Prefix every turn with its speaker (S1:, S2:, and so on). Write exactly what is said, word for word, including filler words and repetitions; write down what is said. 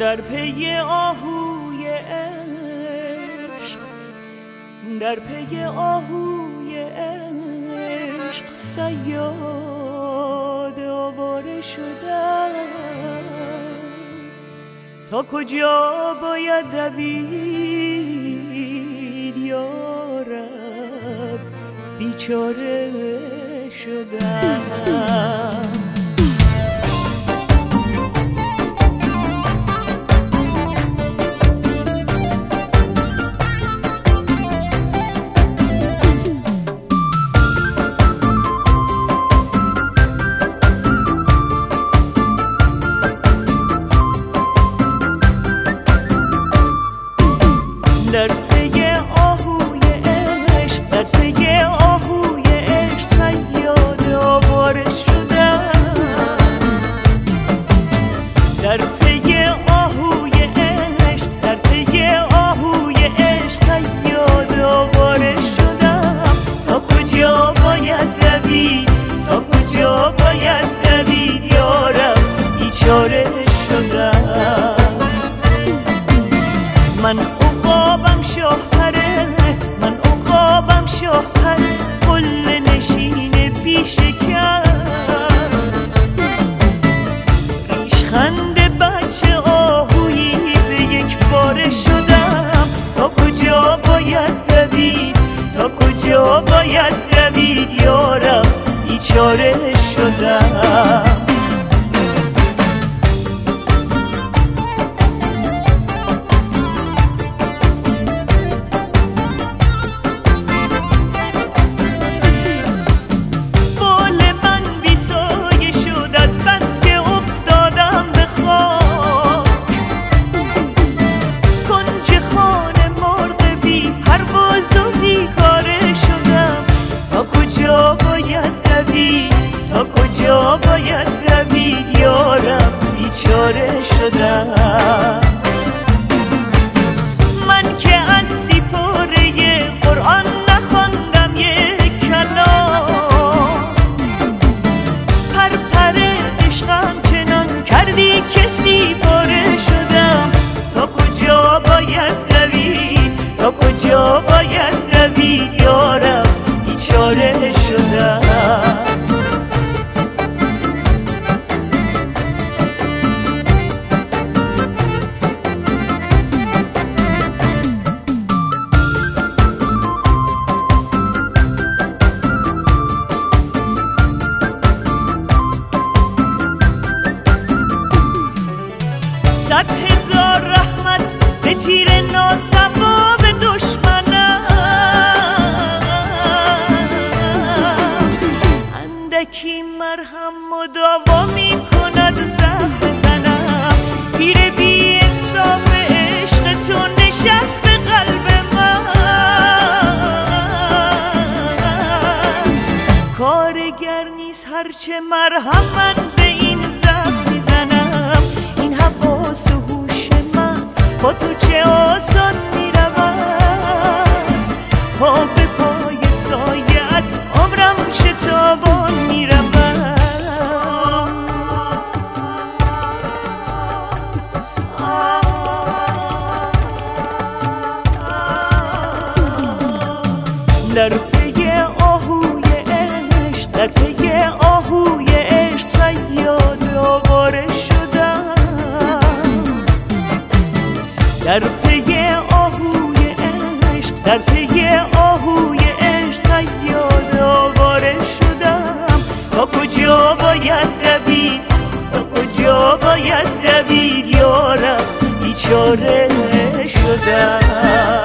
S1: در پی آهوی عشق، در پی آهوی عشق صیاد آواره شدم. تا کجا باید دوید یا رب، بیچاره شدم. در پی آهوی عشق، در پی آهوی عشق صیاد آواره شدم. در پی آهوی عشق، در پی آهوی عشق صیاد آواره شدم. تا کجا باید دوید، تا کجا باید دوید یارم، بیچاره شدم. من عقابم شاهپره، من عقابم شاهپره، قله نشین بیشکست. ریشخند بچه آهویی به یک باره شدم. تا کجا باید دوید، تا کجا باید دوید یارم، بیچاره شدم. تا کجا باید دوید یارم، بیچاره شدم. من که از سیپاره قرآن نخواندم یک کلام، پر پر عشقم چنان کردی که سیپاره شدم. تا کجا باید دوید، تا کجا باید دوید یارم، بیچاره شدم. صد هزار رحمت به تیر ناسوا به دشمنم، اندکی مرهم مداوا می کند زخم تنم. تیر بی انصاف عشق تو نشست به قلب من، کارگر نیست هرچه مرهم من به این زخم میزنم. این حواس و هوش من با تو چه آسان میرود، پا به پای سایت عمرم شتابان میرود. در پی آهوی عشق، در پی آهوی عشق صیاد آواره شدم. در پی آهوی عشق، در پی آهوی عشق صیاد آواره شدم. تا کجا باید دوید، تا کجا باید دوید یارم، بیچاره شدم.